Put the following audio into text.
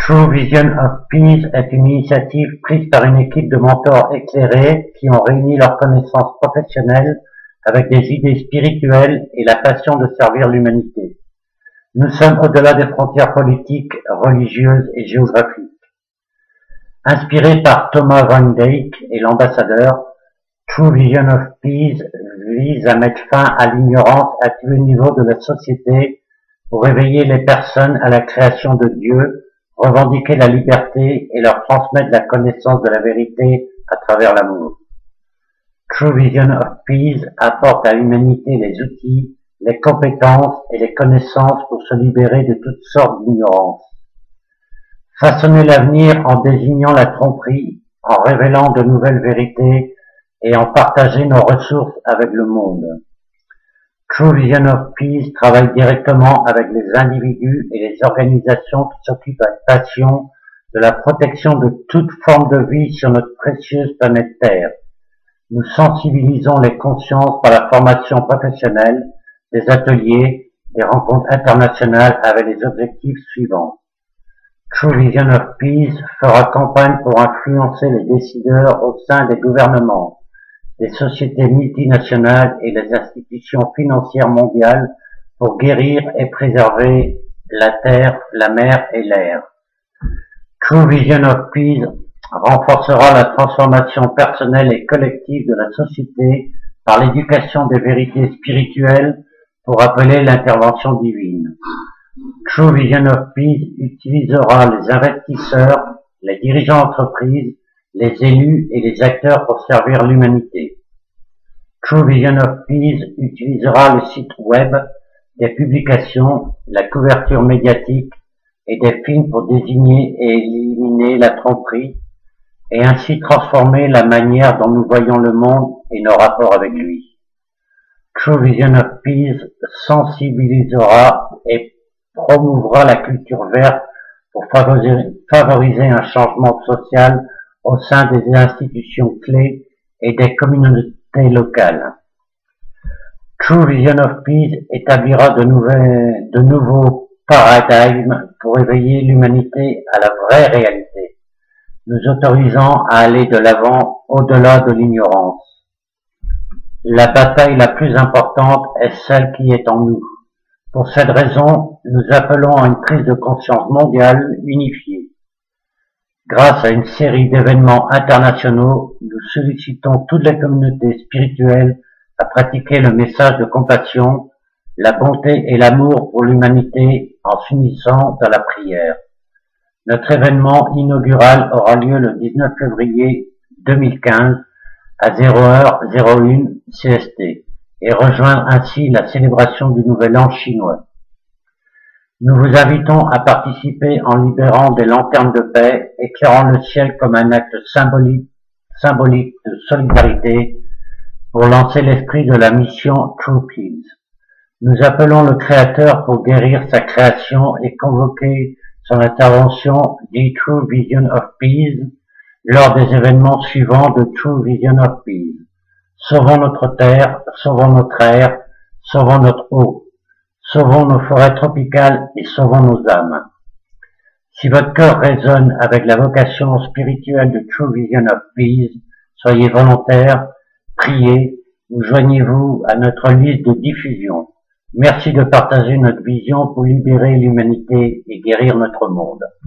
True Vision of Peace est une initiative prise par une équipe de mentors éclairés qui ont réuni leurs connaissances professionnelles avec des idées spirituelles et la passion de servir l'humanité. Nous sommes au-delà des frontières politiques, religieuses et géographiques. Inspiré par Thomas Van Dyck et l'ambassadeur, True Vision of Peace vise à mettre fin à l'ignorance à tous les niveaux de la société pour éveiller les personnes à la création de Dieu, revendiquer la liberté et leur transmettre la connaissance de la vérité à travers l'amour. True Vision of Peace apporte à l'humanité les outils, les compétences et les connaissances pour se libérer de toutes sortes d'ignorance. Façonner l'avenir en désignant la tromperie, en révélant de nouvelles vérités et en partager nos ressources avec le monde. True Vision of Peace travaille directement avec les individus et les organisations qui s'occupent avec passion de la protection de toute forme de vie sur notre précieuse planète Terre. Nous sensibilisons les consciences par la formation professionnelle, des ateliers, des rencontres internationales avec les objectifs suivants. True Vision of Peace fera campagne pour influencer les décideurs au sein des gouvernements, des sociétés multinationales et les institutions financières mondiales pour guérir et préserver la terre, la mer et l'air. True Vision of Peace renforcera la transformation personnelle et collective de la société par l'éducation des vérités spirituelles pour appeler l'intervention divine. True Vision of Peace utilisera les investisseurs, les dirigeants d'entreprise, les élus et les acteurs pour servir l'humanité. True Vision of Peace utilisera le site web, des publications, la couverture médiatique et des films pour désigner et éliminer la tromperie et ainsi transformer la manière dont nous voyons le monde et nos rapports avec lui. True Vision of Peace sensibilisera et promouvera la culture verte pour favoriser un changement social au sein des institutions clés et des communautés locales. True Vision of Peace établira de nouveaux paradigmes pour éveiller l'humanité à la vraie réalité, nous autorisant à aller de l'avant au-delà de l'ignorance. La bataille la plus importante est celle qui est en nous. Pour cette raison, nous appelons à une prise de conscience mondiale unifiée. Grâce à une série d'événements internationaux, nous sollicitons toutes les communautés spirituelles à pratiquer le message de compassion, la bonté et l'amour pour l'humanité en s'unissant dans la prière. Notre événement inaugural aura lieu le 19 février 2015 à 0h01 CST et rejoindre ainsi la célébration du Nouvel An chinois. Nous vous invitons à participer en libérant des lanternes de paix, éclairant le ciel comme un acte symbolique de solidarité pour lancer l'esprit de la mission True Peace. Nous appelons le Créateur pour guérir sa création et convoquer son intervention dit True Vision of Peace lors des événements suivants de True Vision of Peace. Sauvons notre terre, sauvons notre air, sauvons notre eau. Sauvons nos forêts tropicales et sauvons nos âmes. Si votre cœur résonne avec la vocation spirituelle de True Vision of Peace, soyez volontaire, priez ou joignez-vous à notre liste de diffusion. Merci de partager notre vision pour libérer l'humanité et guérir notre monde.